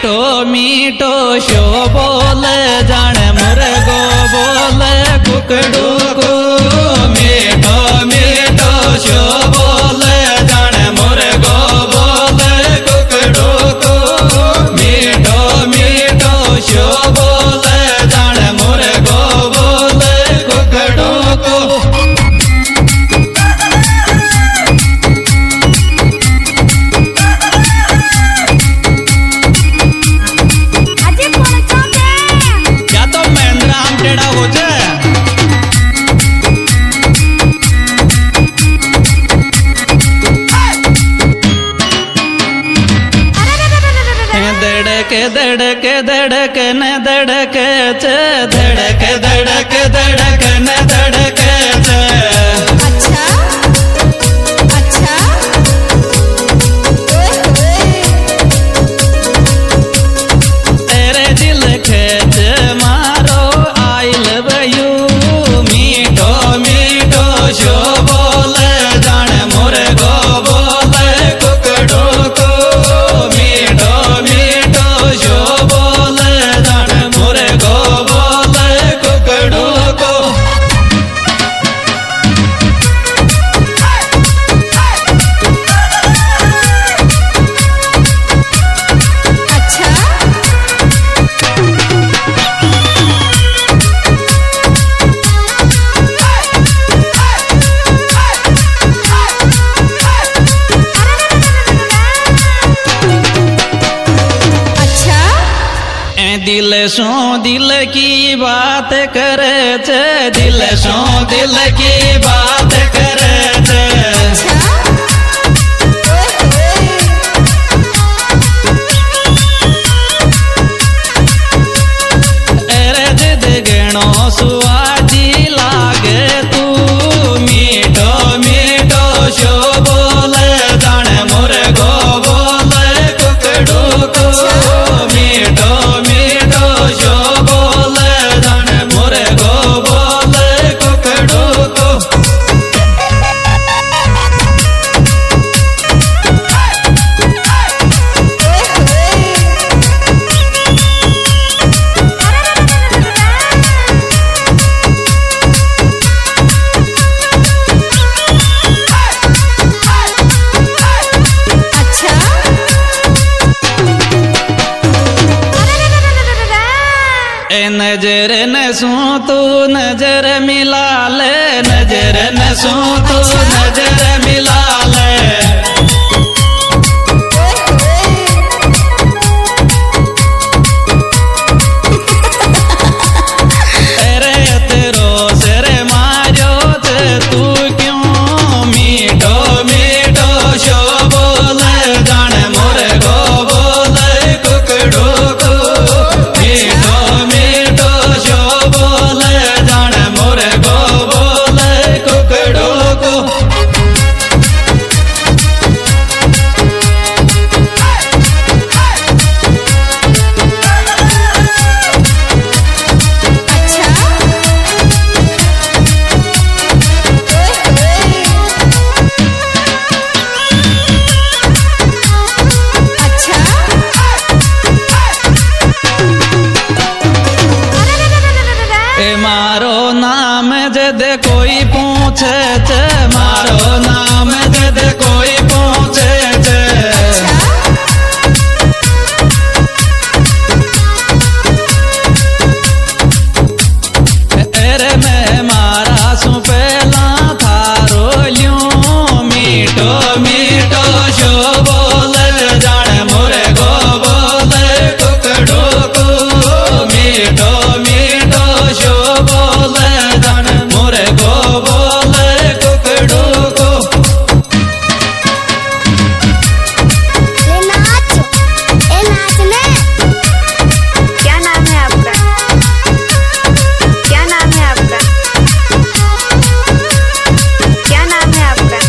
मीठो मीठो शो बोले जाने मुर्गो बोले कुकड़ू को। मीठो मीठो शो बोले जाने मुर्गो बोले कुकड़ू को। मीठो मीठो शो बोले जाने मुर्गो बोले कुकड़ू को। धड़क धड़क न धड़क च धड़क धड़क धड़क न धड़क च। अच्छा अच्छा तेरे दिल खेच मारो आई लव यू। मीठो मीठो शो बोले जाने मुर्गो बोले कुकड़ू को। मीठो मीठो शो बोले जाने मुर्गो बोले कुकड़ू को। अच्छा अच्छा दिल सो दिल की बात करे छे। दिल सो दिल की बात करे छे। अच्छा अरे जिद गणो सुआजी लागे तू। मीठो मीठो शो बोले जाने मुर्गो बोले कुकड़ू को। मीठो मीठो शो बोले जाने मुर्गो बोले कुकड़ू को। अच्छा ए नजर न सू तू नजर मिला ले। नजर न सू तू नजर मिला ले। अरे तेरो सिर मारो थे तू क्यों। मीठो मीठो शो बोले जाने मुर्गो बोले कुकड़ू को। मीठो मीठो शो बोले जाने मुर्गो बोले कुकड़ू को। अच्छा ए मारो नाम जद कोई पूछे छे। मारो नाम जद कोई पूछे छे। अरे मैं मारा सु पहला थारो ल्यूं। मीठो मीठो शो बोले जाने मुर्गो बोले कुकड़ू को। मीठो मीठो शो बोले जाने मुर्गो बोले कुकड़ू को। ए नाचने क्या नाम है आपका? क्या नाम है आपका? क्या नाम है आपका?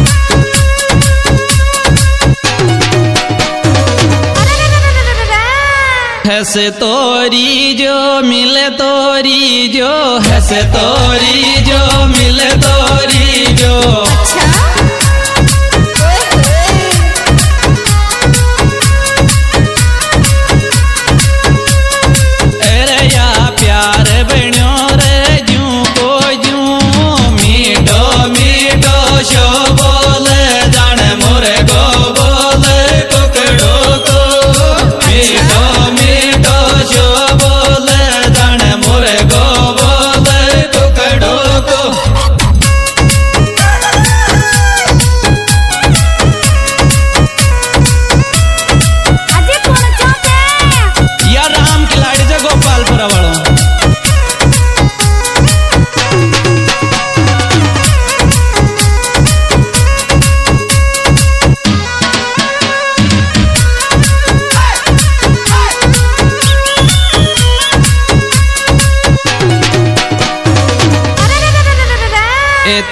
हंस तोरी जो मिले तोरी जो। हंस तोरी जो मिले तोरी जो। अच्छा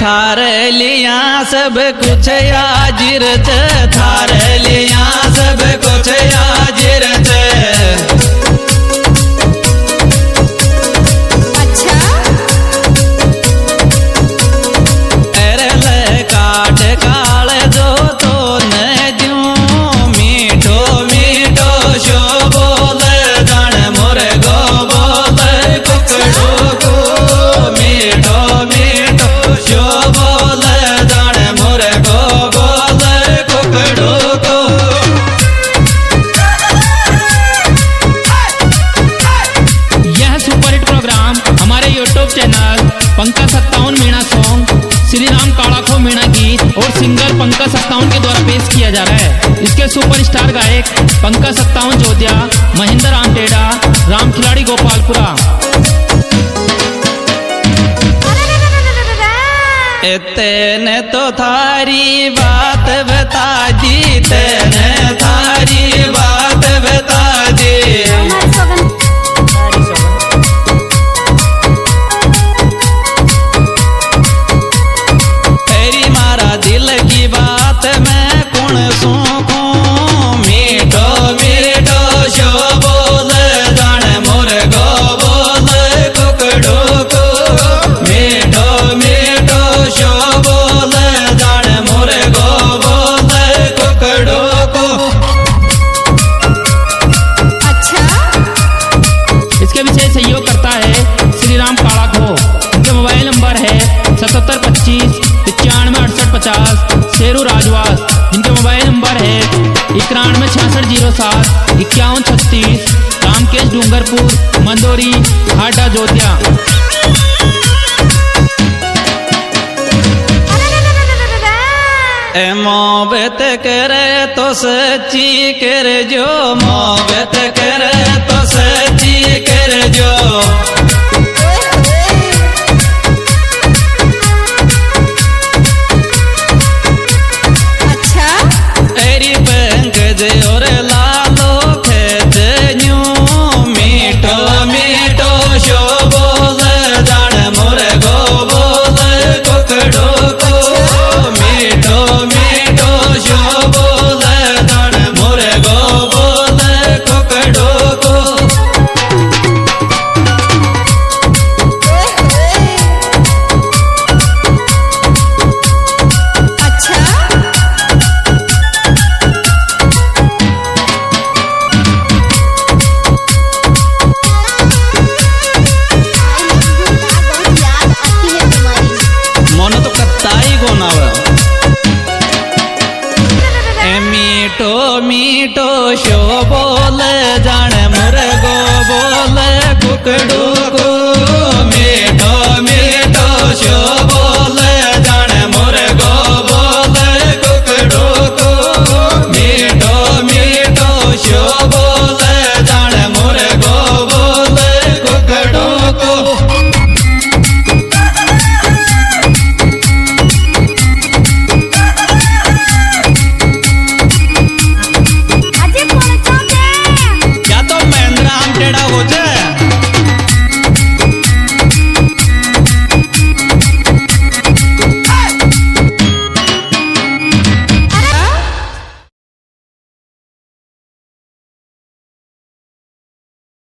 थारे लिया सब कुछ हाजिर चे, थारे लिया सब कुछ हाजिर चे। अच्छा एरले काट काल जो तो न ज्यूं मीठो मीठो शो बोले जान मोरे गो बोले कुकड़ू को मीठो मीठो शो बोले जान मोरे गो बोले कुकड़ू को। यह सुपरहिट प्रोग्राम हमारे YouTube channel Pankaj 57 Meena song, Shri Ram काड़ा खो मीणा गीत और सिंगर पंकज 57 के द्वारा पेश किया जा रहा है। इसके सुपरस्टार गायक पंकज 57 जोधिया, महेंद्र राम टेढ़ा, राम खिलाड़ी गोपालपुरा। तेने तो थारी बात बता दी, तेने थारी बात बता दी। तेरी मारा दिल की बात मैं कौन सूखूं, मीठो मीठो शो बोले जान मोरे गो बोले कुकड़ू को मीठो मीठो शो बोले जान मोरे गो बोले कुकड़ू को। अच्छा इसके विशेष सहयोग करता है श्री राम काड़ा खो। इनके मोबाइल नंबर है 7725 916850, शेरू राजवास। इनके मोबाइल नंबर है 916607 5136, रामकेश डूंगरपुर, मंदोरी, हाटा, जोतिया। ए मोहब्बत करे तो सच्ची कर जो, मोहब्बत करे तो सच्ची कर जो। अच्छा तेरी पंकज और लालो खेत न्यू मीठो मीठो शो बोले जान मोरे गो बोले कुकड़ू को मीठो मीठो शो बोले जान मोरे गो बोले कुकड़ू को। अच्छा बहुत याद आती है तुम्हारी। मन तो कत्ताई गोनाव ए मीठो मीठो शो बोले जान मोरे गो बोले कुकड़ू को।